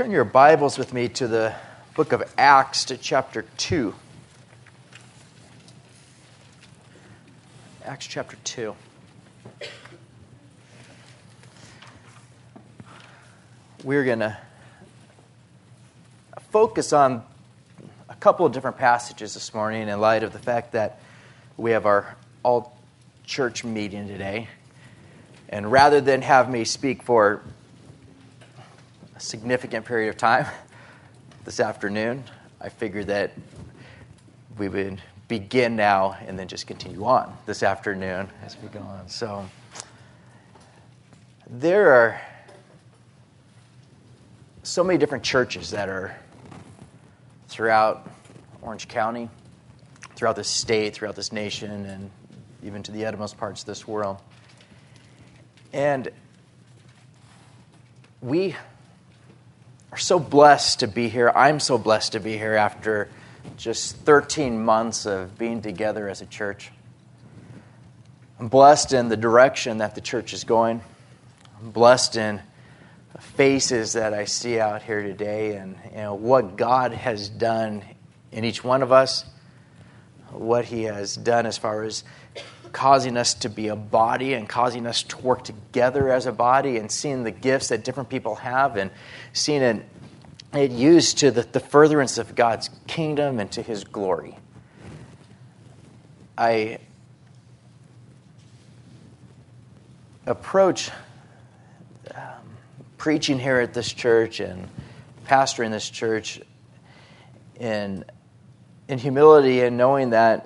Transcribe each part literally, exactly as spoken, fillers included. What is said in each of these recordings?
turn your Bibles with me to the book of Acts, to chapter two. Acts chapter two. We're going to focus on a couple of different passages this morning in light of the fact that we have our all-church meeting today. And rather than have me speak for a significant period of time this afternoon, I figured that we would begin now and then just continue on this afternoon as we go on. So there are so many different churches that are throughout Orange County, throughout this state, throughout this nation, and even to the uttermost parts of this world. And we are so blessed to be here. I'm so blessed to be here after just thirteen months of being together as a church. I'm blessed in the direction that the church is going. I'm blessed in the faces that I see out here today, and you know what God has done in each one of us, what He has done as far as causing us to be a body and causing us to work together as a body, and seeing the gifts that different people have and seeing it, it used to the, the furtherance of God's kingdom and to His glory. I approach um, preaching here at this church and pastoring this church in, in humility and knowing that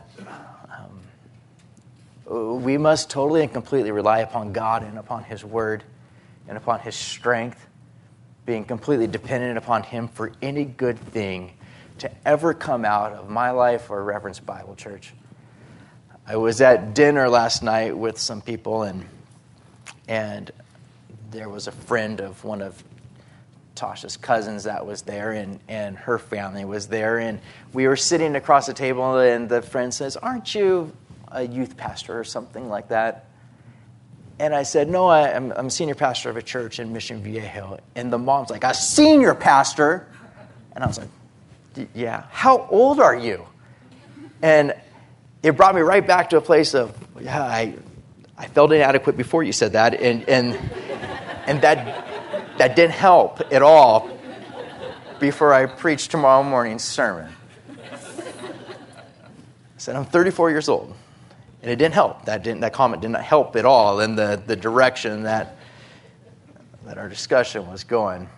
we must totally and completely rely upon God and upon His Word and upon His strength, being completely dependent upon Him for any good thing to ever come out of my life or Reverence Bible Church. I was at dinner last night with some people, and and there was a friend of one of Tasha's cousins that was there, and, and her family was there, and we were sitting across the table, and the friend says, "Aren't you a youth pastor or something like that?" And I said, "No, I, I'm, I'm a senior pastor of a church in Mission Viejo." And the mom's like, "A senior pastor?" And I was like, "Yeah. How old are you?" And it brought me right back to a place of, yeah, I I felt inadequate before you said that, and and and that that didn't help at all before I preached tomorrow morning's sermon. I said, "I'm thirty-four years old." And it didn't help. That didn't. That comment did not help at all in the, the direction that that our discussion was going.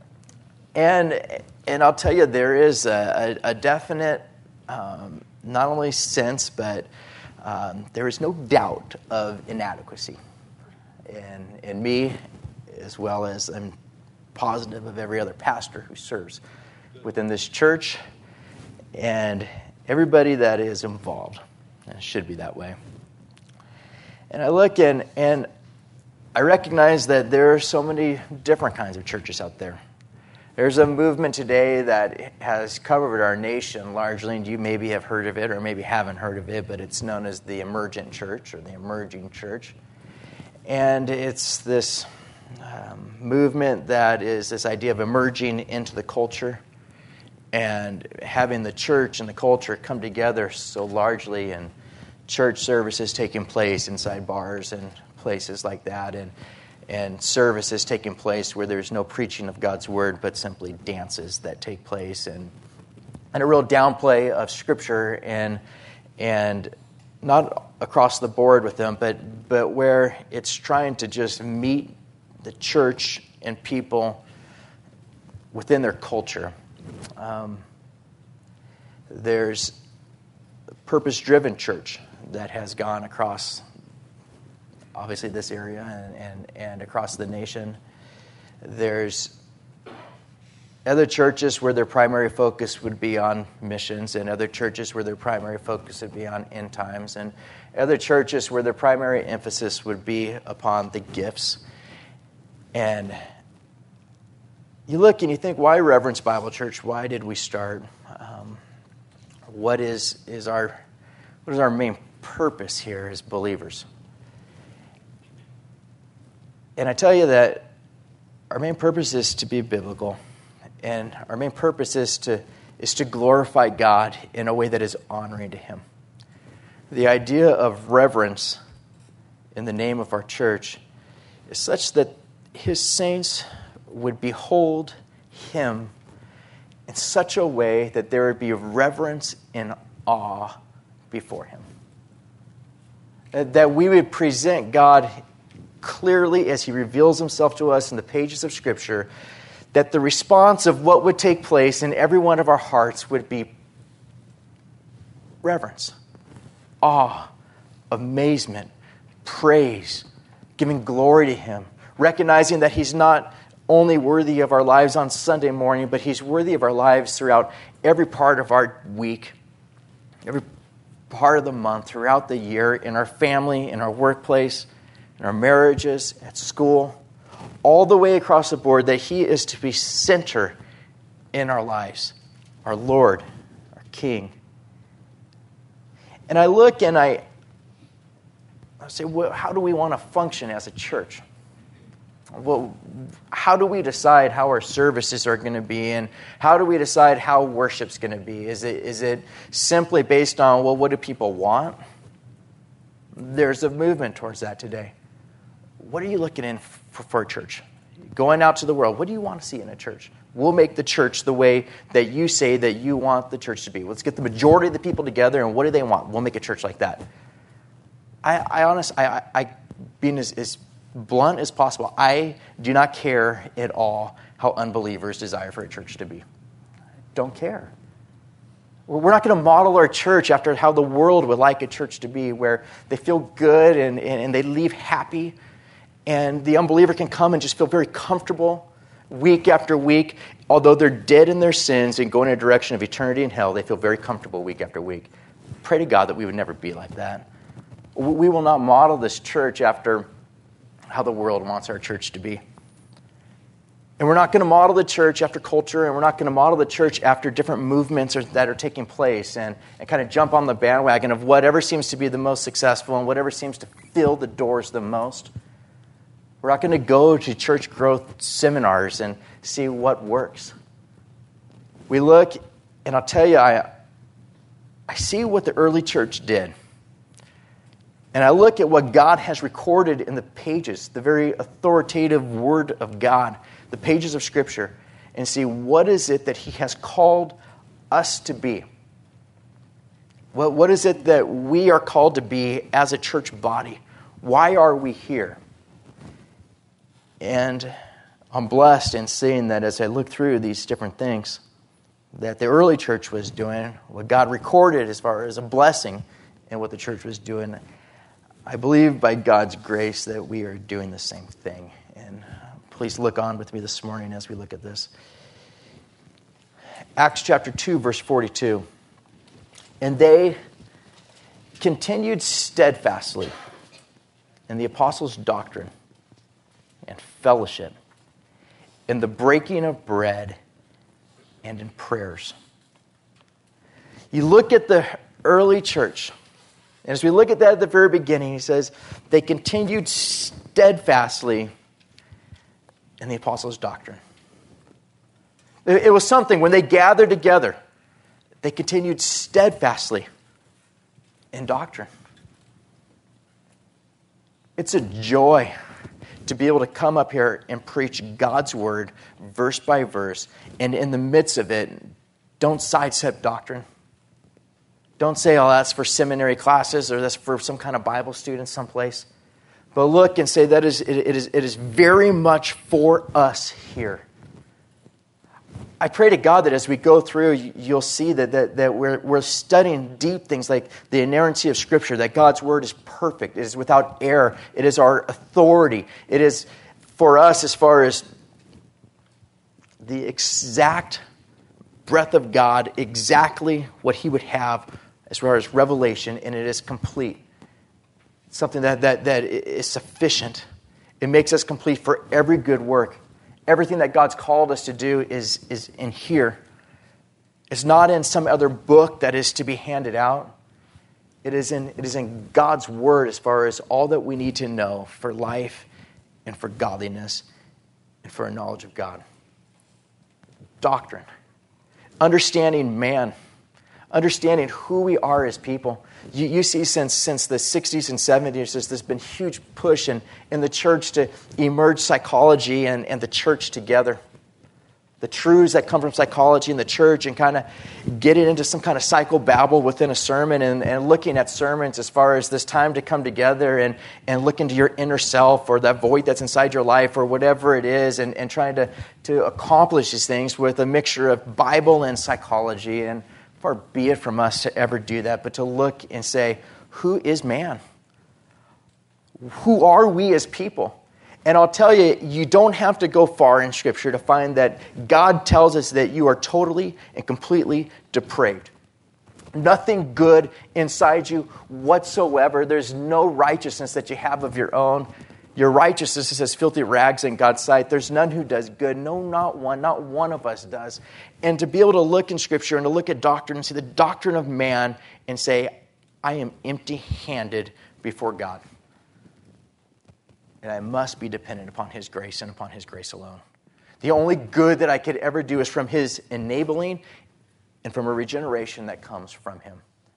And and I'll tell you, there is a, a, a definite, um, not only sense, but um, there is no doubt of inadequacy in in me, as well as I'm positive of every other pastor who serves within this church, and everybody that is involved. And it should be that way. And I look in, and I recognize that there are so many different kinds of churches out there. There's a movement today that has covered our nation largely, and you maybe have heard of it or maybe haven't heard of it, but it's known as the emergent church or the emerging church. And it's this um, movement that is this idea of emerging into the culture and having the church and the culture come together so largely, and church services taking place inside bars and places like that, and and services taking place where there's no preaching of God's word, but simply dances that take place, and and a real downplay of Scripture, and and not across the board with them, but but where it's trying to just meet the church and people within their culture. Um, there's a purpose-driven church that has gone across, obviously, this area and, and, and across the nation. There's other churches where their primary focus would be on missions, and other churches where their primary focus would be on end times, and other churches where their primary emphasis would be upon the gifts. And you look and you think, why Reverence Bible Church? Why did we start? Um, what is is our what is our main purpose here as believers? And I tell you that our main purpose is to be biblical. And our main purpose is to, is to glorify God in a way that is honoring to him. The idea of reverence in the name of our church is such that his saints would behold him in such a way that there would be reverence and awe before him. That we would present God clearly as he reveals himself to us in the pages of Scripture, that the response of what would take place in every one of our hearts would be reverence, awe, amazement, praise, giving glory to him, recognizing that he's not only worthy of our lives on Sunday morning, but he's worthy of our lives throughout every part of our week, every part of the month, throughout the year, in our family, in our workplace, in our marriages, at school, all the way across the board, that he is to be center in our lives, our Lord, our King. And I look and I, I say, well, how do we want to function as a church? Well, how do we decide how our services are going to be, and how do we decide how worship's going to be? Is it is it simply based on, well, what do people want? There's a movement towards that today. What are you looking in for, for a church? Going out to the world, what do you want to see in a church? We'll make the church the way that you say that you want the church to be. Let's get the majority of the people together, and what do they want? We'll make a church like that. I, I honestly, I, I, I being as, as blunt as possible, I do not care at all how unbelievers desire for a church to be. I don't care. We're not going to model our church after how the world would like a church to be, where they feel good and, and, and they leave happy, and the unbeliever can come and just feel very comfortable week after week. Although they're dead in their sins and going in a direction of eternity in hell, they feel very comfortable week after week. Pray to God that we would never be like that. We will not model this church after how the world wants our church to be. And we're not going to model the church after culture, and we're not going to model the church after different movements are, that are taking place, and, and kind of jump on the bandwagon of whatever seems to be the most successful and whatever seems to fill the doors the most. We're not going to go to church growth seminars and see what works. We look, and I'll tell you, I, I see what the early church did. And I look at what God has recorded in the pages, the very authoritative Word of God, the pages of Scripture, and see what is it that he has called us to be. What, what is it that we are called to be as a church body? Why are we here? And I'm blessed in seeing that as I look through these different things that the early church was doing, what God recorded as far as a blessing in what the church was doing. I believe by God's grace that we are doing the same thing. And please look on with me this morning as we look at this. Acts chapter two, verse forty-two. And they continued steadfastly in the apostles' doctrine and fellowship, in the breaking of bread, and in prayers. You look at the early church, and as we look at that at the very beginning, he says, they continued steadfastly in the apostles' doctrine. It was something, when they gathered together, they continued steadfastly in doctrine. It's a joy to be able to come up here and preach God's word verse by verse, and in the midst of it, don't sidestep doctrine. Don't say, oh, that's for seminary classes or that's for some kind of Bible student someplace. But look and say that is it, it is it is very much for us here. I pray to God that as we go through, you'll see that, that, that we're, we're studying deep things like the inerrancy of Scripture, that God's Word is perfect, it is without error, it is our authority. It is for us as far as the exact breath of God, exactly what He would have as far as revelation, and it is complete. It's something that, that, that is sufficient. It makes us complete for every good work. Everything that God's called us to do is, is in here. It's not in some other book that is to be handed out. It is in, it is in God's Word as far as all that we need to know for life and for godliness and for a knowledge of God. doctrine, understanding man, understanding who we are as people. You, you see since since the sixties and seventies, there's, there's been huge push in, in the church to emerge psychology and, and the church together. The truths that come from psychology and the church, and kind of get it into some kind of psychobabble within a sermon, and, and looking at sermons as far as this time to come together and, and look into your inner self or that void that's inside your life or whatever it is, and, and trying to, to accomplish these things with a mixture of Bible and psychology. And far be it from us to ever do that, but to look and say, who is man? Who are we as people? And I'll tell you, you don't have to go far in Scripture to find that God tells us that you are totally and completely depraved. Nothing good inside you whatsoever. There's no righteousness that you have of your own. Your righteousness is as filthy rags in God's sight. There's none who does good. No, not one. Not one of us does. And to be able to look in Scripture and to look at doctrine and see the doctrine of man and say, I am empty-handed before God. And I must be dependent upon His grace and upon His grace alone. The only good that I could ever do is from His enabling and from a regeneration that comes from Him.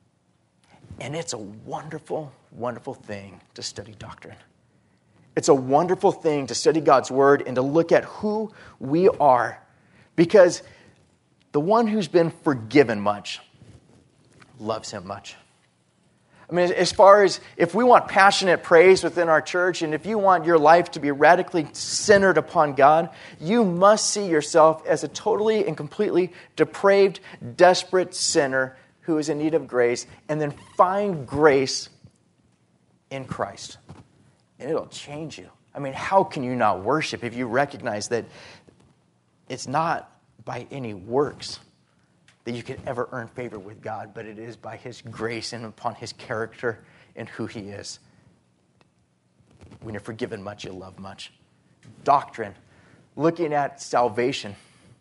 And it's a wonderful, wonderful thing to study doctrine. It's a wonderful thing to study God's Word and to look at who we are. Because the one who's been forgiven much loves Him much. I mean, as far as if we want passionate praise within our church, and if you want your life to be radically centered upon God, you must see yourself as a totally and completely depraved, desperate sinner who is in need of grace, and then find grace in Christ. And it'll change you. I mean, how can you not worship if you recognize that it's not by any works that you can ever earn favor with God, but it is by His grace and upon His character and who He is. When you're forgiven much, you love much. Doctrine, looking at salvation.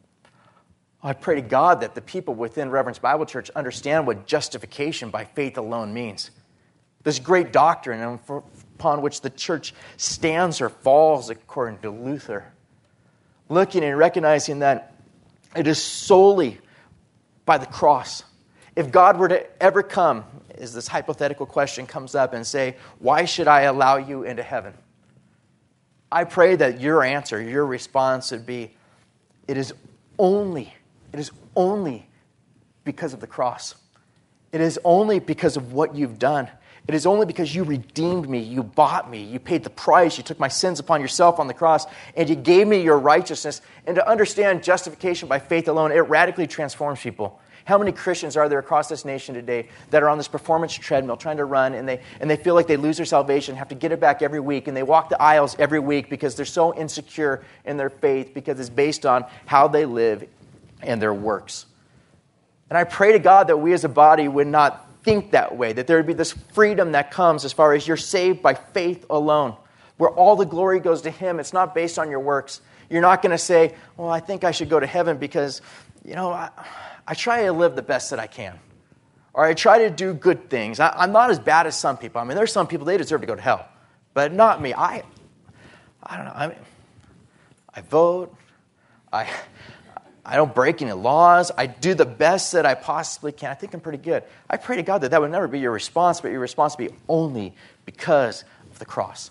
I pray to God that the people within Reverence Bible Church understand what justification by faith alone means. This great doctrine upon which the church stands or falls according to Luther. Looking and recognizing that it is solely by the cross. If God were to ever come, as this hypothetical question comes up, and say, why should I allow you into heaven? I pray that your answer, your response would be, it is only, it is only because of the cross. It is only because of what you've done. It is only because you redeemed me, you bought me, you paid the price, you took my sins upon yourself on the cross, and you gave me your righteousness. And to understand justification by faith alone, it radically transforms people. How many Christians are there across this nation today that are on this performance treadmill trying to run, and they and they feel like they lose their salvation, have to get it back every week, and they walk the aisles every week because they're so insecure in their faith because it's based on how they live and their works. And I pray to God that we as a body would not think that way, that there would be this freedom that comes as far as you're saved by faith alone, where all the glory goes to Him. It's not based on your works. You're not going to say, well, I think I should go to heaven because, you know, I, I try to live the best that I can. Or I try to do good things. I, I'm not as bad as some people. I mean, there's some people, they deserve to go to hell. But not me. I I don't know. I mean, I vote. I... I don't break any laws. I do the best that I possibly can. I think I'm pretty good. I pray to God that that would never be your response, but your response would be only because of the cross.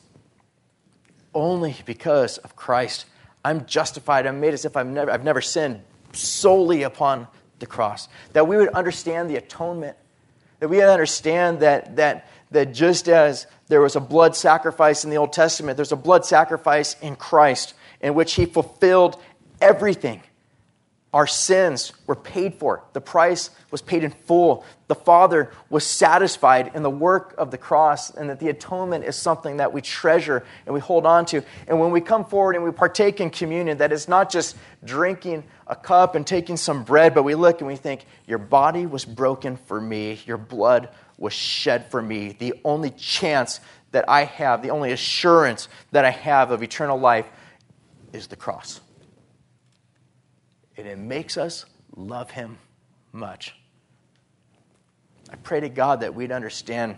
Only because of Christ. I'm justified. I'm made as if I've never, I've never sinned solely upon the cross. That we would understand the atonement. That we would understand that, that, that just as there was a blood sacrifice in the Old Testament, there's a blood sacrifice in Christ in which He fulfilled everything. Our sins were paid for. The price was paid in full. The Father was satisfied in the work of the cross, and that the atonement is something that we treasure and we hold on to. And when we come forward and we partake in communion, that is not just drinking a cup and taking some bread, but we look and we think, your body was broken for me. Your blood was shed for me. The only chance that I have, the only assurance that I have of eternal life is the cross. And it makes us love Him much. I pray to God that we'd understand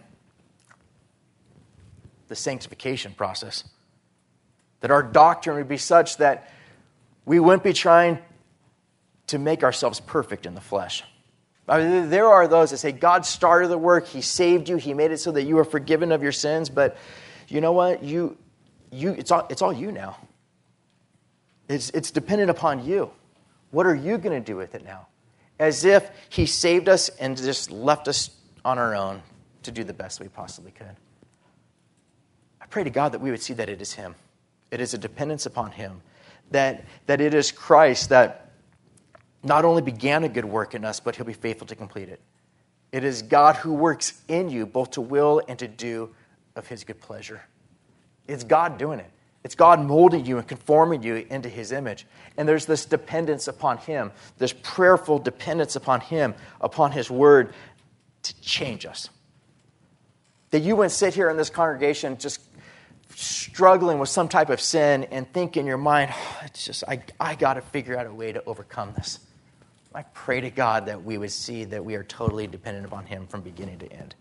the sanctification process. That our doctrine would be such that we wouldn't be trying to make ourselves perfect in the flesh. I mean, there are those that say, God started the work, He saved you, He made it so that you are forgiven of your sins, but you know what? You, you, it's all, it's all you now. It's, it's dependent upon you. What are you going to do with it now? As if He saved us and just left us on our own to do the best we possibly could. I pray to God that we would see that it is Him. It is a dependence upon Him. That, that it is Christ that not only began a good work in us, but He'll be faithful to complete it. It is God who works in you both to will and to do of His good pleasure. It's God doing it. It's God molding you and conforming you into His image. And there's this dependence upon Him, this prayerful dependence upon Him, upon His word to change us. That you wouldn't sit here in this congregation just struggling with some type of sin and think in your mind, oh, it's just, I, I got to figure out a way to overcome this. I pray to God that we would see that we are totally dependent upon Him from beginning to end.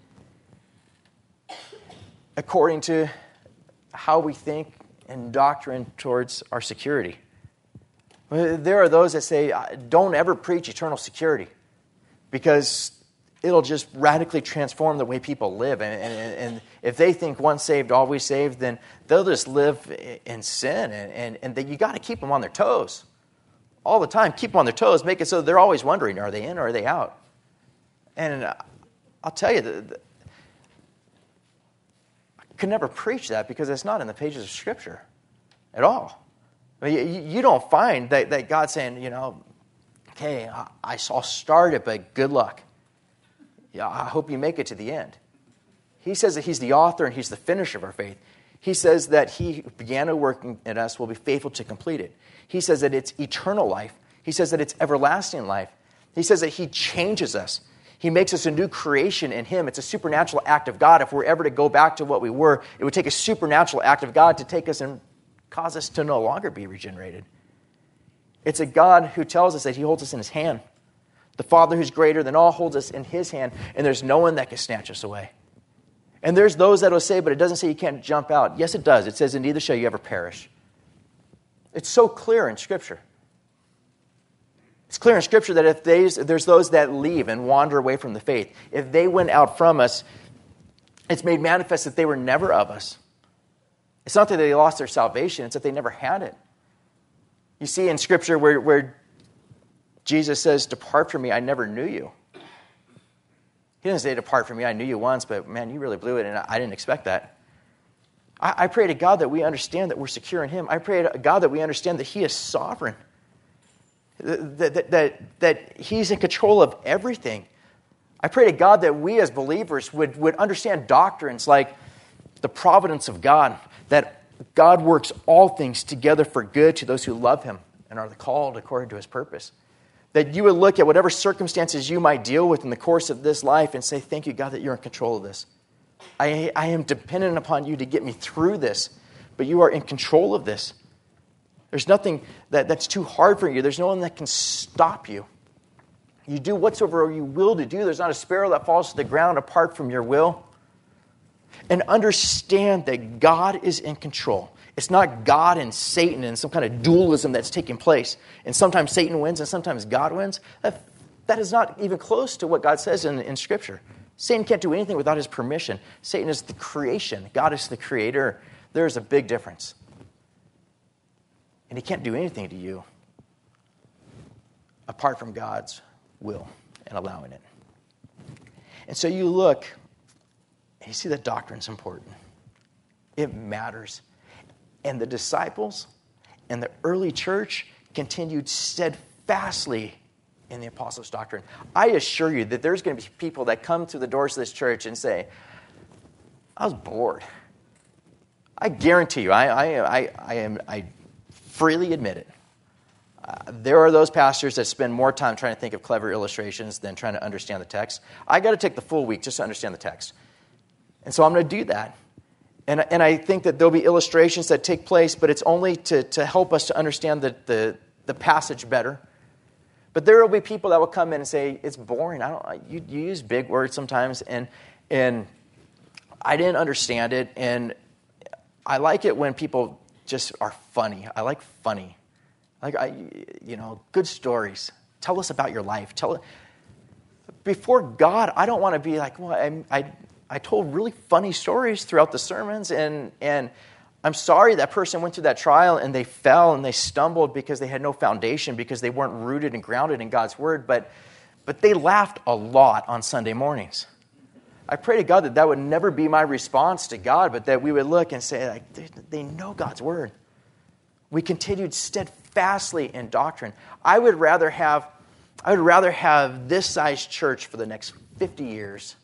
According to how we think and doctrine towards our security. There are those that say, don't ever preach eternal security because it'll just radically transform the way people live. And, and, and if they think once saved, always saved, then they'll just live in sin. And, and, and that you got to keep them on their toes. All the time, keep them on their toes, make it so they're always wondering, are they in or are they out? And I'll tell you, the, the, I could never preach that because it's not in the pages of Scripture at all. I mean, you, you don't find that, that God saying, you know, okay, I, I'll start it, but good luck. Yeah, I hope you make it to the end. He says that He's the author and He's the finisher of our faith. He says that He who began a work in us will be faithful to complete it. He says that it's eternal life. He says that it's everlasting life. He says that He changes us. He makes us a new creation in Him. It's a supernatural act of God. If we're ever to go back to what we were, it would take a supernatural act of God to take us and cause us to no longer be regenerated. It's a God who tells us that He holds us in His hand. The Father who's greater than all holds us in His hand, and there's no one that can snatch us away. And there's those that will say, but it doesn't say you can't jump out. Yes, it does. It says, and neither shall you ever perish. It's so clear in Scripture. It's clear in Scripture that if they, there's those that leave and wander away from the faith, if they went out from us, it's made manifest that they were never of us. It's not that they lost their salvation, it's that they never had it. You see in Scripture where, where Jesus says, depart from me, I never knew you. He didn't say, depart from me, I knew you once, but man, you really blew it, and I didn't expect that. I pray to God that we understand that we're secure in Him. I pray to God that we understand that He is sovereign, that, that, that, that He's in control of everything. I pray to God that we as believers would, would understand doctrines like the providence of God, that God works all things together for good to those who love Him and are called according to His purpose. That you would look at whatever circumstances you might deal with in the course of this life and say, thank you, God, that you're in control of this. I, I am dependent upon you to get me through this, but you are in control of this. There's nothing that, that's too hard for you. There's no one that can stop you. You do whatsoever you will to do. There's not a sparrow that falls to the ground apart from your will. And understand that God is in control. It's not God and Satan and some kind of dualism that's taking place. And sometimes Satan wins and sometimes God wins. That, that is not even close to what God says in, in Scripture. Satan can't do anything without His permission. Satan is the creation. God is the creator. There's a big difference. And he can't do anything to you apart from God's will and allowing it. And so you look and you see that doctrine's important. It matters. And the disciples and the early church continued steadfastly in the apostles' doctrine. I assure you that there's going to be people that come through the doors of this church and say, I was bored. I guarantee you, I, I, I, I am, I freely admit it. Uh, there are those pastors that spend more time trying to think of clever illustrations than trying to understand the text. I got to take the full week just to understand the text. And so I'm going to do that. And, and I think that there'll be illustrations that take place, but it's only to, to help us to understand the, the, the passage better. But there will be people that will come in and say, it's boring. I don't. You, you use big words sometimes, and and I didn't understand it. And I like it when people just are funny. I like funny. Like, I, you know, good stories Tell us about your life. Tell Before God, I don't want to be like, well, I, I, I told really funny stories throughout the sermons, and and I'm sorry that person went through that trial and they fell and they stumbled because they had no foundation, because they weren't rooted and grounded in God's word, but but they laughed a lot on Sunday mornings. I pray to God that that would never be my response to God, but that we would look and say, like, they, they know God's word. We continued steadfastly in doctrine. I would rather have, I would rather have this size church for the next fifty years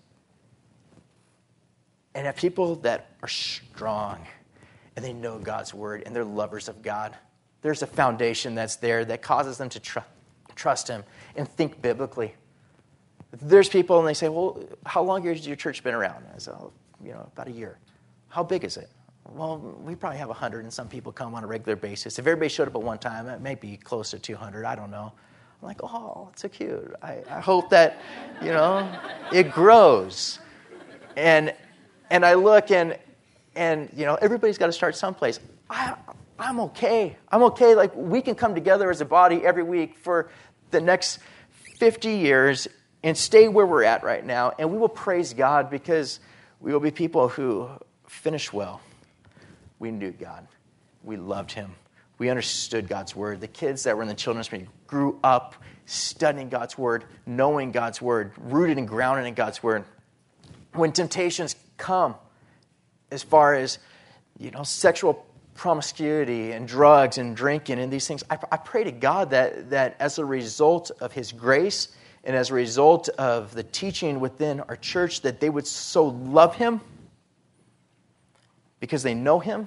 and have people that are strong and they know God's word and they're lovers of God. There's a foundation that's there that causes them to tr- trust Him and think biblically. There's people and they say, well, how long has your church been around? I say, oh, you know, about a year. How big is it? Well, we probably have one hundred and some people come on a regular basis. If everybody showed up at one time, it may be close to two hundred. I don't know. I'm like, oh, it's so cute. I, I hope that, you know, it grows. And and I look and, and you know, everybody's got to start someplace. I, I'm okay. I'm okay. Like, we can come together as a body every week for the next fifty years and stay where we're at right now. And we will praise God because we will be people who finish well. We knew God. We loved Him. We understood God's word. The kids that were in the children's meeting grew up studying God's word, knowing God's word, rooted and grounded in God's word. When temptations come, as far as, you know, sexual promiscuity and drugs and drinking and these things, I, I pray to God that, that as a result of His grace and as a result of the teaching within our church, that they would so love Him because they know Him,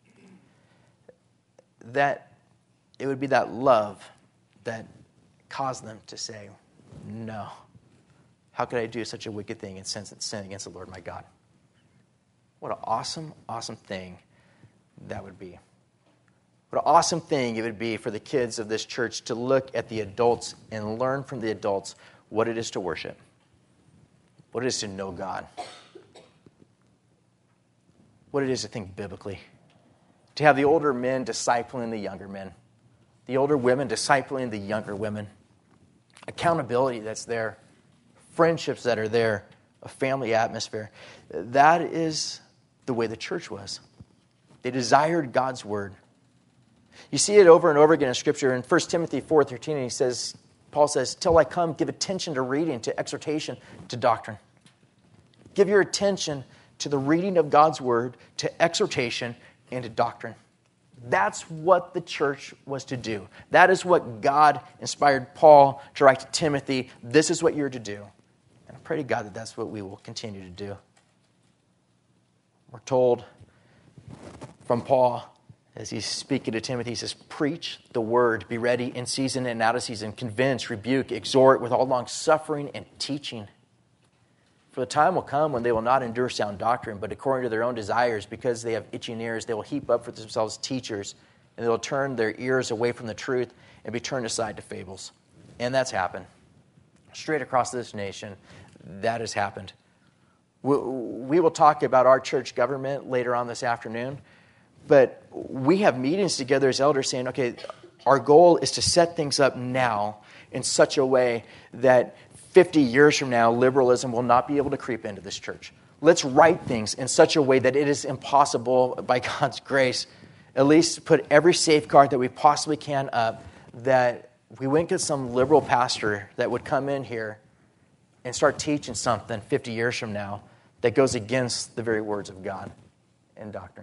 that it would be that love that caused them to say, no, how could I do such a wicked thing and sin against the Lord my God? What an awesome, awesome thing that would be. What an awesome thing it would be for the kids of this church to look at the adults and learn from the adults what it is to worship, what it is to know God, what it is to think biblically, to have the older men discipling the younger men, the older women discipling the younger women, accountability that's there, friendships that are there, a family atmosphere. That is the way the church was. They desired God's word. You see it over and over again in Scripture. In First Timothy four thirteen, he says, Paul says, till I come, give attention to reading, to exhortation, to doctrine. Give your attention to the reading of God's word, to exhortation, and to doctrine. That's what the church was to do. That is what God inspired Paul to write to Timothy. This is what you're to do. And I pray to God that that's what we will continue to do. We're told from Paul, as he's speaking to Timothy, he says, preach the word, be ready in season and out of season, convince, rebuke, exhort with all long suffering and teaching. For the time will come when they will not endure sound doctrine, but according to their own desires, because they have itching ears, they will heap up for themselves teachers, and they will turn their ears away from the truth and be turned aside to fables. And that's happened. Straight across this nation, that has happened. We will talk about our church government later on this afternoon, but we have meetings together as elders saying, okay, our goal is to set things up now in such a way that fifty years from now, liberalism will not be able to creep into this church. Let's write things in such a way that it is impossible, by God's grace, at least put every safeguard that we possibly can up, that we wouldn't get some liberal pastor that would come in here and start teaching something fifty years from now that goes against the very words of God and doctrine.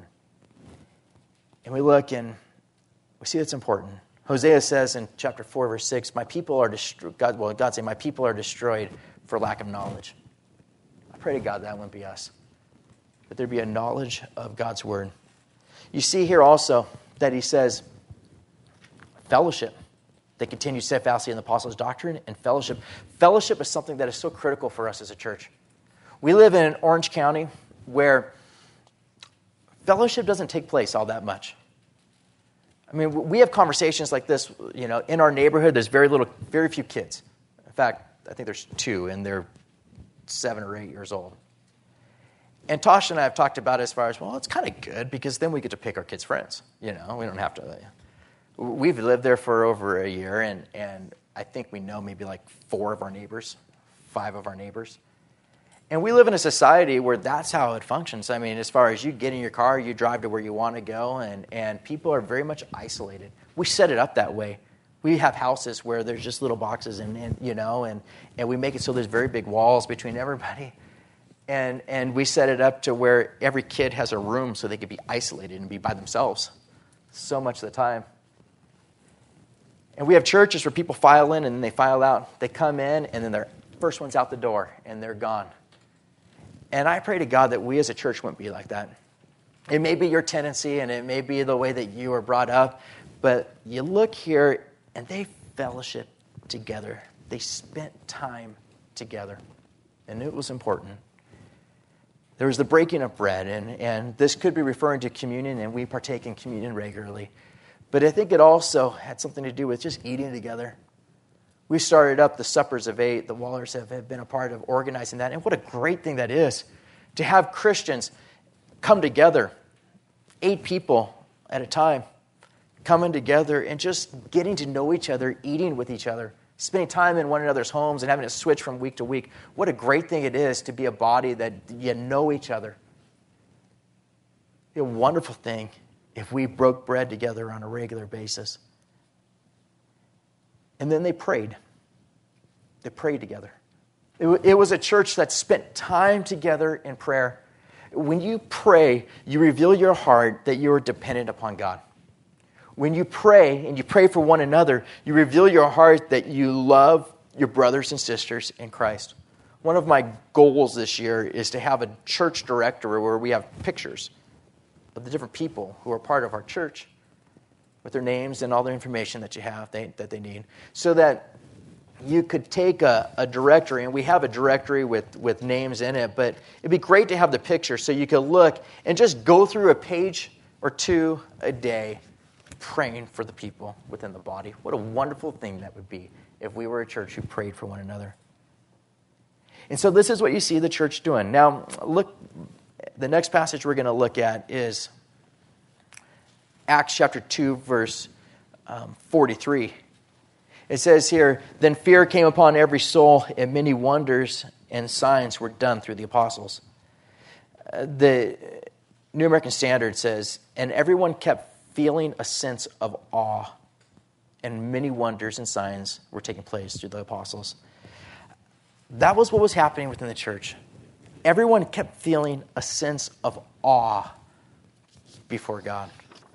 And we look and we see it's important. Hosea says in chapter four, verse six, my people are destroyed. God, well, God say, my people are destroyed for lack of knowledge. I pray to God that wouldn't be us, but there be a knowledge of God's word. You see here also that he says, fellowship. They continue steadfastly in the apostles' doctrine and fellowship. Fellowship is something that is so critical for us as a church. We live in Orange County where fellowship doesn't take place all that much. I mean, we have conversations like this, you know, in our neighborhood. There's very little, very few kids. In fact, I think there's two, and they're seven or eight years old. And Tosh and I have talked about it as far as, well, it's kind of good because then we get to pick our kids' friends. You know, we don't have to. We've lived there for over a year, and, and I think we know maybe like four of our neighbors, five of our neighbors. And we live in a society where that's how it functions. I mean, as far as you get in your car, you drive to where you want to go, and, and people are very much isolated. We set it up that way. We have houses where there's just little boxes, and, and you know, and, and we make it so there's very big walls between everybody. And and we set it up to where every kid has a room so they could be isolated and be by themselves so much of the time. And we have churches where people file in and then they file out. They come in and then they're first one's out the door and they're gone. And I pray to God that we as a church wouldn't be like that. It may be your tendency and it may be the way that you were brought up, but you look here and they fellowship together. They spent time together. And it was important. There was the breaking of bread, and, and this could be referring to communion, and we partake in communion regularly. But I think it also had something to do with just eating together. We started up the Suppers of Eight. The Wallers have, have been a part of organizing that. And what a great thing that is to have Christians come together, eight people at a time, coming together and just getting to know each other, eating with each other, spending time in one another's homes and having to switch from week to week. What a great thing it is to be a body that you know each other. It'd be a wonderful thing if we broke bread together on a regular basis. And then they prayed. They prayed together. It, it was a church that spent time together in prayer. When you pray, you reveal your heart that you are dependent upon God. When you pray, and you pray for one another, you reveal your heart that you love your brothers and sisters in Christ. One of my goals this year is to have a church directory where we have pictures of the different people who are part of our church with their names and all the information that you have they, that they need, so that you could take a, a directory, and we have a directory with, with names in it, but it'd be great to have the picture so you could look and just go through a page or two a day praying for the people within the body. What a wonderful thing that would be if we were a church who prayed for one another. And so this is what you see the church doing. Now, look, the next passage we're going to look at is Acts chapter two, verse um, forty-three. It says here, "Then fear came upon every soul, and many wonders and signs were done through the apostles." Uh, the New American Standard says, "And everyone kept feeling a sense of awe, and many wonders and signs were taking place through the apostles." That was what was happening within the church. Everyone kept feeling a sense of awe before God.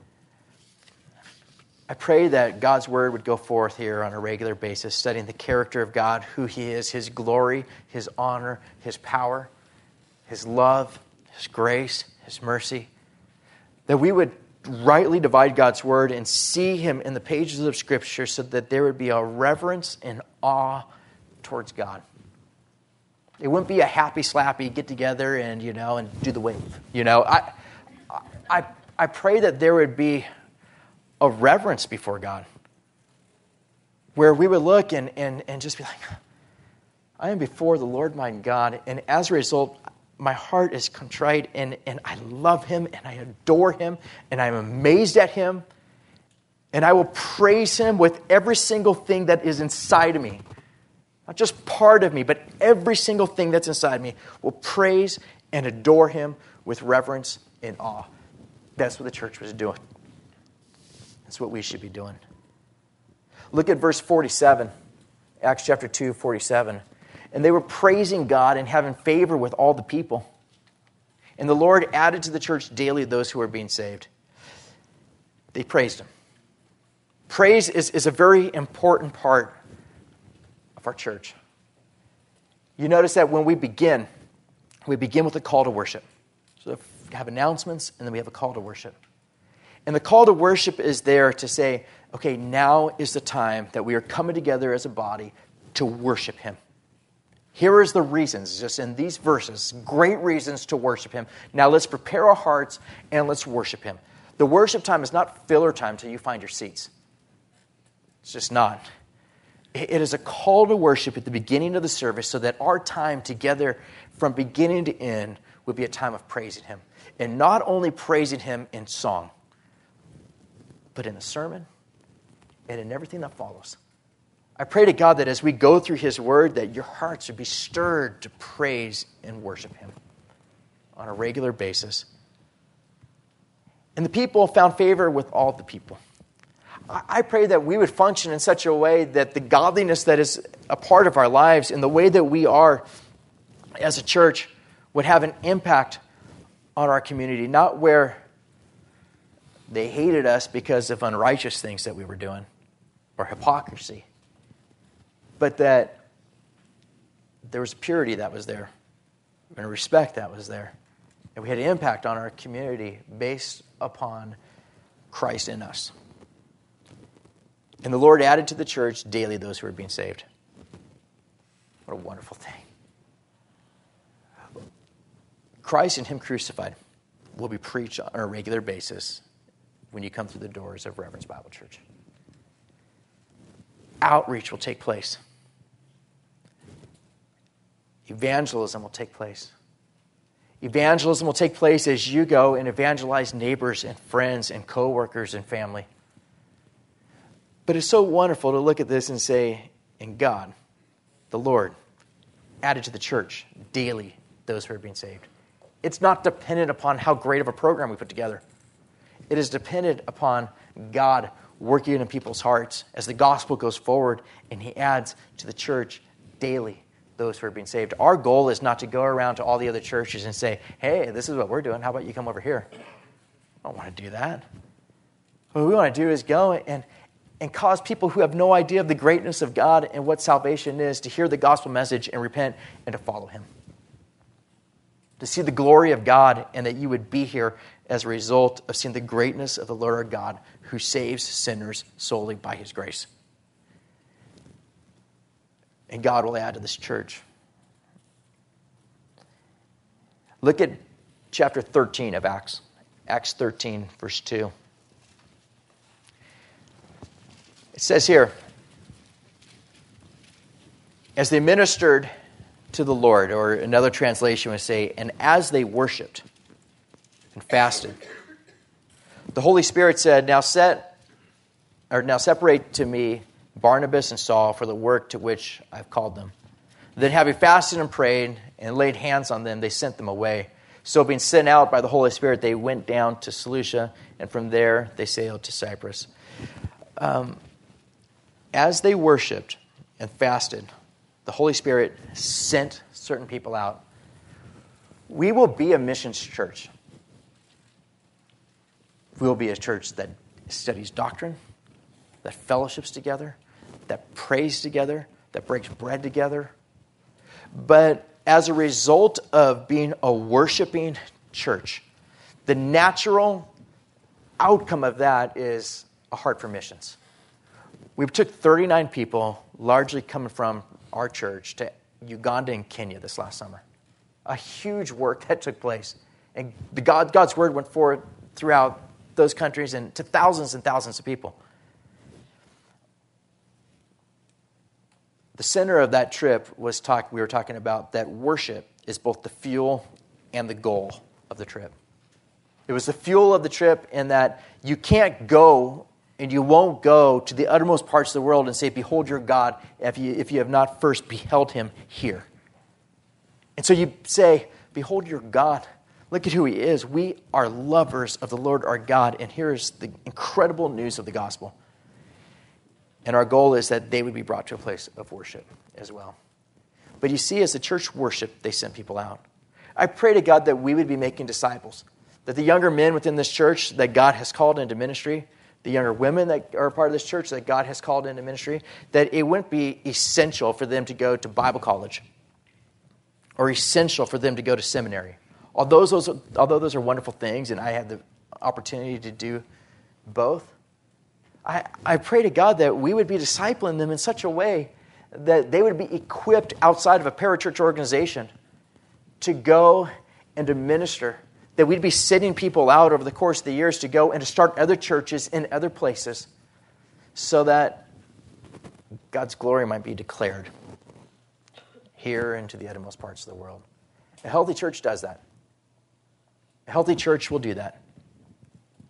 I pray that God's word would go forth here on a regular basis, studying the character of God, who he is, his glory, his honor, his power, his love, his grace, his mercy. That we would rightly divide God's word and see him in the pages of Scripture so that there would be a reverence and awe towards God. It wouldn't be a happy slappy get together and, you know, and do the wave. You know, I, I, I pray that there would be a reverence before God, where we would look and, and, and just be like, I am before the Lord my God, and as a result, my heart is contrite, and, and I love him, and I adore him, and I'm amazed at him, and I will praise him with every single thing that is inside of me. Not just part of me, but every single thing that's inside me will praise and adore him with reverence and awe. That's what the church was doing. That's what we should be doing. Look at verse forty-seven, Acts chapter two, forty-seven. "And they were praising God and having favor with all the people. And the Lord added to the church daily those who were being saved." They praised him. Praise is, is a very important part of our church. You notice that when we begin, we begin with a call to worship. So we have announcements, and then we have a call to worship. And the call to worship is there to say, okay, now is the time that we are coming together as a body to worship him. Here is the reasons, just in these verses, great reasons to worship him. Now let's prepare our hearts and let's worship him. The worship time is not filler time till you find your seats. It's just not. It is a call to worship at the beginning of the service so that our time together from beginning to end would be a time of praising him. And not only praising him in song, but in the sermon and in everything that follows. I pray to God that as we go through his word, that your hearts would be stirred to praise and worship him on a regular basis. And the people found favor with all the people. I pray that we would function in such a way that the godliness that is a part of our lives and the way that we are as a church would have an impact on our community, not where they hated us because of unrighteous things that we were doing or hypocrisy, but that there was purity that was there and respect that was there. And we had an impact on our community based upon Christ in us. And the Lord added to the church daily those who were being saved. What a wonderful thing. Christ and him crucified will be preached on a regular basis when you come through the doors of Reverend's Bible Church. Outreach will take place. Evangelism will take place. Evangelism will take place as you go and evangelize neighbors and friends and co-workers and family. But it's so wonderful to look at this and say, in God, the Lord, added to the church daily those who are being saved. It's not dependent upon how great of a program we put together. It is dependent upon God working in people's hearts as the gospel goes forward and he adds to the church daily those who are being saved. Our goal is not to go around to all the other churches and say, hey, this is what we're doing. How about you come over here? I don't want to do that. What we want to do is go and and cause people who have no idea of the greatness of God and what salvation is to hear the gospel message and repent and to follow him. To see the glory of God and that you would be here as a result of seeing the greatness of the Lord our God who saves sinners solely by his grace. And God will add to this church. Look at chapter thirteen of Acts. Acts thirteen, verse two. It says here, as they ministered to the Lord, or another translation would say, and as they worshiped and fasted, the Holy Spirit said, now set, or now separate to me Barnabas and Saul for the work to which I've called them. Then having fasted and prayed and laid hands on them, they sent them away. So being sent out by the Holy Spirit, they went down to Seleucia, and from there they sailed to Cyprus. Um, As they worshiped and fasted, the Holy Spirit sent certain people out. We will be a missions church. We will be a church that studies doctrine, that fellowships together, that prays together, that breaks bread together. But as a result of being a worshiping church, the natural outcome of that is a heart for missions. We took thirty-nine people, largely coming from our church, to Uganda and Kenya this last summer. A huge work that took place. And the God, God's word went forth throughout those countries and to thousands and thousands of people. The center of that trip was talk. We were talking about that worship is both the fuel and the goal of the trip. It was the fuel of the trip in that you can't go and you won't go to the uttermost parts of the world and say, behold your God, if you, if you have not first beheld him here. And so you say, behold your God. Look at who he is. We are lovers of the Lord our God. And here's the incredible news of the gospel. And our goal is that they would be brought to a place of worship as well. But you see, as the church worshiped, they sent people out. I pray to God that we would be making disciples. That the younger men within this church that God has called into ministry, the younger women that are part of this church that God has called into ministry, that it wouldn't be essential for them to go to Bible college or essential for them to go to seminary. Although those, although those are wonderful things, and I had the opportunity to do both, I, I pray to God that we would be discipling them in such a way that they would be equipped outside of a parachurch organization to go and to minister. That we'd be sending people out over the course of the years to go and to start other churches in other places so that God's glory might be declared here and to the uttermost parts of the world. A healthy church does that. A healthy church will do that.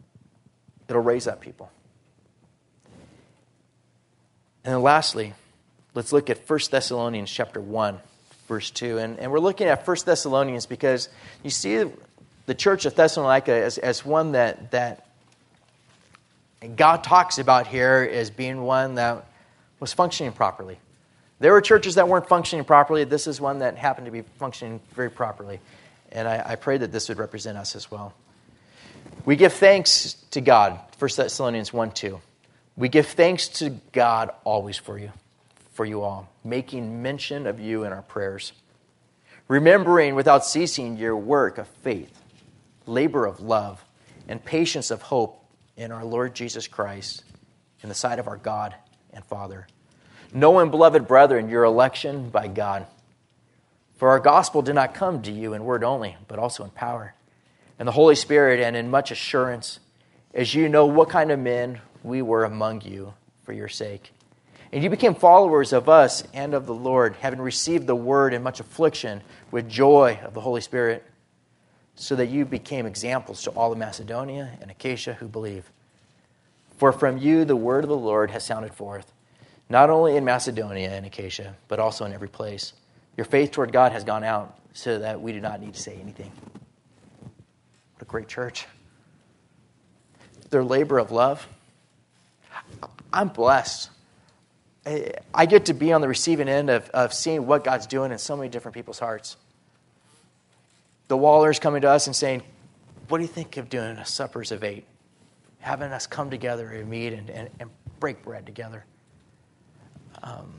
It'll raise up people. And then lastly, let's look at First Thessalonians chapter one, verse two. And, and we're looking at First Thessalonians because you see the church of Thessalonica as, as one that, that God talks about here as being one that was functioning properly. There were churches that weren't functioning properly. This is one that happened to be functioning very properly. And I, I pray that this would represent us as well. We give thanks to God, First Thessalonians one two. We give thanks to God always for you, for you all, making mention of you in our prayers, remembering without ceasing your work of faith, labor of love, and patience of hope in our Lord Jesus Christ, in the sight of our God and Father. Knowing, beloved brethren, your election by God. For our gospel did not come to you in word only, but also in power, and the Holy Spirit, and in much assurance, as you know what kind of men we were among you for your sake. And you became followers of us and of the Lord, having received the word in much affliction with joy of the Holy Spirit, so that you became examples to all of Macedonia and Achaia who believe. For from you the word of the Lord has sounded forth, not only in Macedonia and Achaia, but also in every place. Your faith toward God has gone out, so that we do not need to say anything. What a great church. Their labor of love. I'm blessed. I get to be on the receiving end of, of seeing what God's doing in so many different people's hearts. The Wallers coming to us and saying, what do you think of doing a suppers of eight? Having us come together and meet and, and, and break bread together. Um,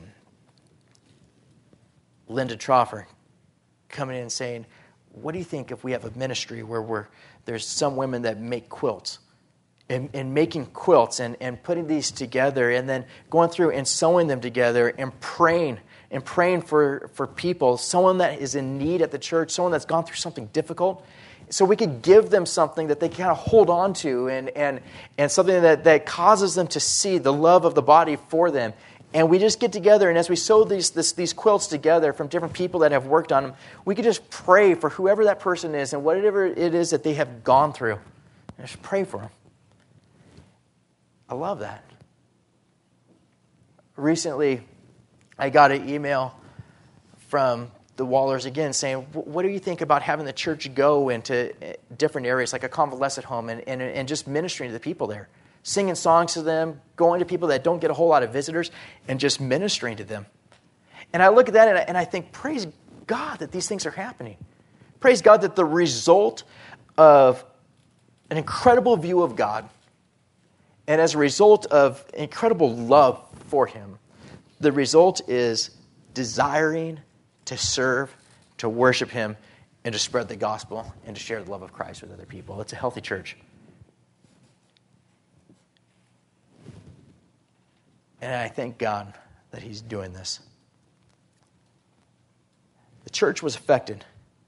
Linda Troffer coming in and saying, what do you think if we have a ministry where we're, there's some women that make quilts, and, and making quilts and, and putting these together and then going through and sewing them together and praying and praying for, for people, someone that is in need at the church, someone that's gone through something difficult, so we could give them something that they kind of hold on to and, and, and something that, that causes them to see the love of the body for them. And we just get together, and as we sew these this, these quilts together from different people that have worked on them, we could just pray for whoever that person is and whatever it is that they have gone through. And just pray for them. I love that. Recently, I got an email from the Wallers again saying, what do you think about having the church go into different areas, like a convalescent home, and, and, and just ministering to the people there? Singing songs to them, going to people that don't get a whole lot of visitors, and just ministering to them. And I look at that and I, and I think, praise God that these things are happening. Praise God that the result of an incredible view of God, and as a result of incredible love for Him, the result is desiring to serve, to worship Him, and to spread the gospel, and to share the love of Christ with other people. It's a healthy church. And I thank God that He's doing this. The church was affected.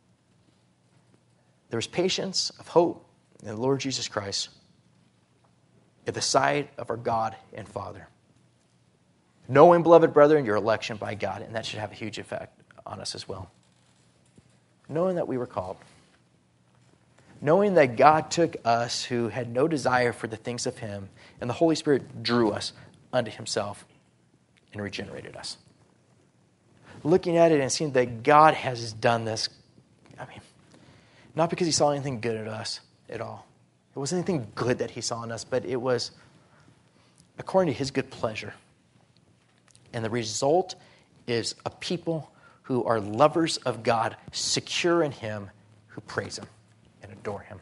There was patience of hope in the Lord Jesus Christ at the side of our God and Father. Knowing, beloved brethren, your election by God, and that should have a huge effect on us as well. Knowing that we were called. Knowing that God took us who had no desire for the things of Him, and the Holy Spirit drew us unto Himself and regenerated us. Looking at it and seeing that God has done this, I mean, not because He saw anything good at us at all. It wasn't anything good that He saw in us, but it was according to His good pleasure. And the result is a people who are lovers of God, secure in Him, who praise Him and adore Him.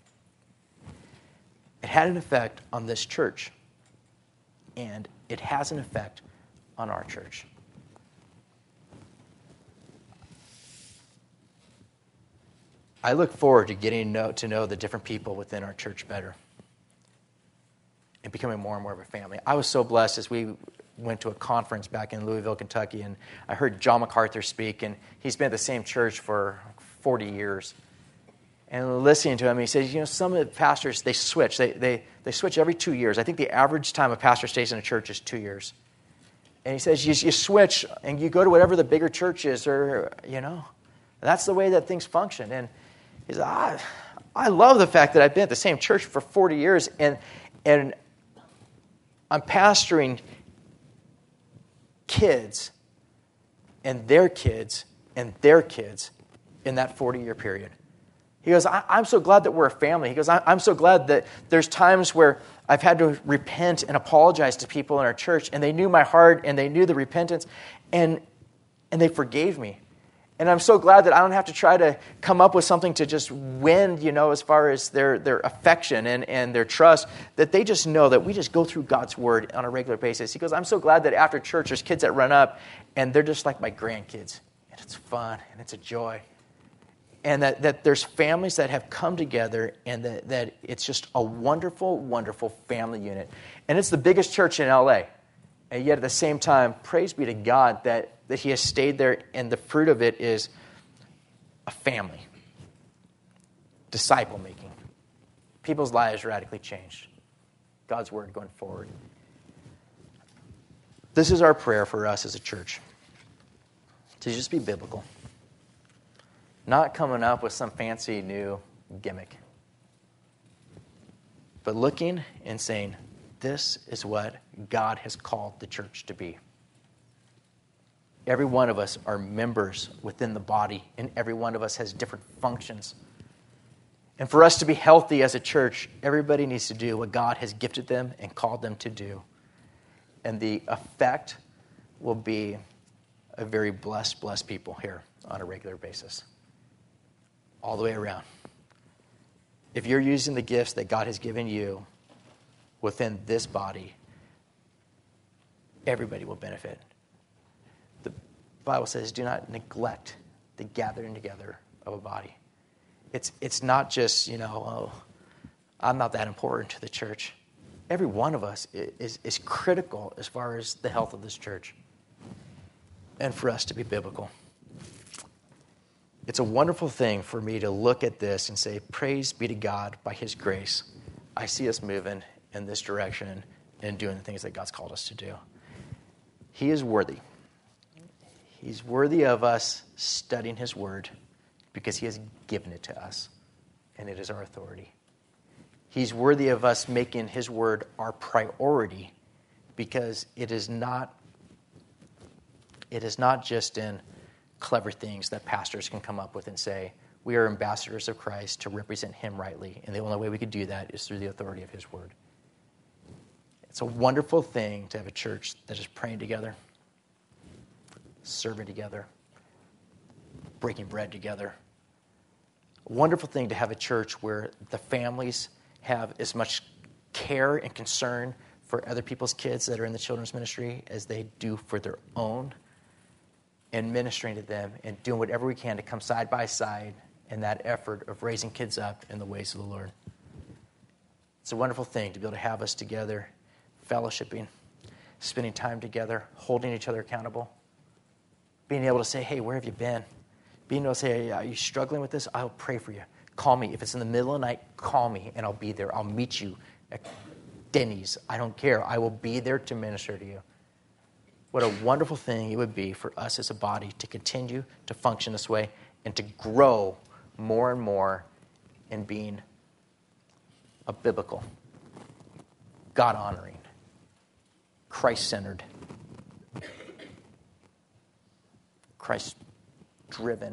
It had an effect on this church. And it has an effect on our church. I look forward to getting know, to know the different people within our church better and becoming more and more of a family. I was so blessed as we went to a conference back in Louisville, Kentucky, and I heard John MacArthur speak, and he's been at the same church for forty years. And listening to him, he says, you know, some of the pastors, they switch. They, they, they switch every two years. I think the average time a pastor stays in a church is two years. And he says, you, you switch and you go to whatever the bigger church is, or, you know, that's the way that things function. And he says, I, I love the fact that I've been at the same church for forty years, and, and I'm pastoring kids and their kids and their kids in that forty-year period. He goes, I, I'm so glad that we're a family. He goes, I, I'm so glad that there's times where I've had to repent and apologize to people in our church, and they knew my heart, and they knew the repentance, and and they forgave me. And I'm so glad that I don't have to try to come up with something to just win, you know, as far as their, their affection and, and their trust, that they just know that we just go through God's word on a regular basis. He goes, I'm so glad that after church there's kids that run up, and they're just like my grandkids. And it's fun, and it's a joy. And that, that there's families that have come together, and that, that it's just a wonderful, wonderful family unit. And it's the biggest church in L A. And yet at the same time, praise be to God that, that he has stayed there, and the fruit of it is a family, disciple making. People's lives radically changed. God's word going forward. This is our prayer for us as a church, to just be biblical. Not coming up with some fancy new gimmick, but looking and saying, this is what God has called the church to be. Every one of us are members within the body, and every one of us has different functions. And for us to be healthy as a church, everybody needs to do what God has gifted them and called them to do. And the effect will be a very blessed, blessed people here on a regular basis. All the way around. If you're using the gifts that God has given you within this body, everybody will benefit. The Bible says, do not neglect the gathering together of a body. It's it's not just, you know, oh, I'm not that important to the church. Every one of us is, is critical as far as the health of this church. And for us to be biblical. It's a wonderful thing for me to look at this and say, praise be to God by his grace. I see us moving in this direction and doing the things that God's called us to do. He is worthy. He's worthy of us studying his word because he has given it to us, and it is our authority. He's worthy of us making his word our priority because it is not, it is not just in clever things that pastors can come up with and say, we are ambassadors of Christ to represent him rightly. And the only way we could do that is through the authority of his word. It's a wonderful thing to have a church that is praying together, serving together, breaking bread together. A wonderful thing to have a church where the families have as much care and concern for other people's kids that are in the children's ministry as they do for their own, and ministering to them and doing whatever we can to come side by side in that effort of raising kids up in the ways of the Lord. It's a wonderful thing to be able to have us together, fellowshipping, spending time together, holding each other accountable, being able to say, hey, where have you been? Being able to say, hey, are you struggling with this? I'll pray for you. Call me. If it's in the middle of the night, call me and I'll be there. I'll meet you at Denny's. I don't care. I will be there to minister to you. What a wonderful thing it would be for us as a body to continue to function this way and to grow more and more in being a biblical, God-honoring, Christ-centered, Christ-driven,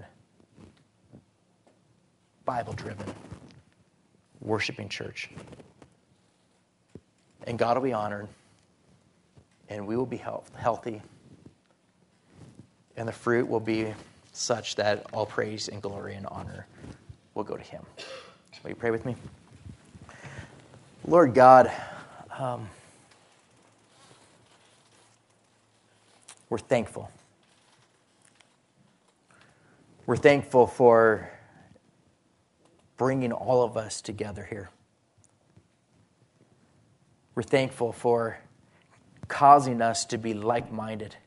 Bible-driven, worshiping church. And God will be honored. And we will be health, healthy. And the fruit will be such that all praise and glory and honor will go to him. Will you pray with me? Lord God, um, we're thankful. We're thankful for bringing all of us together here. We're thankful for causing us to be like-minded.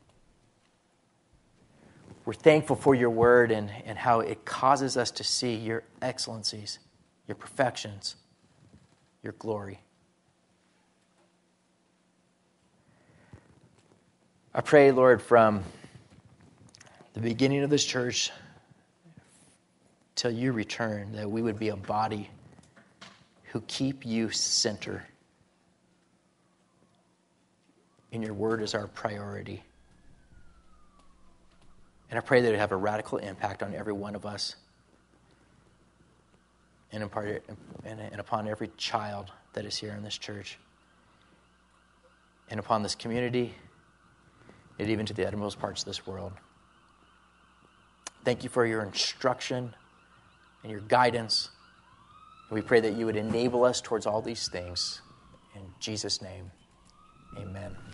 We're thankful for your word and, and how it causes us to see your excellencies, your perfections, your glory. I pray, Lord, from the beginning of this church till you return, that we would be a body who keep you center. And your word is our priority. And I pray that it would have a radical impact on every one of us and, impart, and, and upon every child that is here in this church and upon this community and even to the uttermost parts of this world. Thank you for your instruction and your guidance. And we pray that you would enable us towards all these things. In Jesus' name, amen.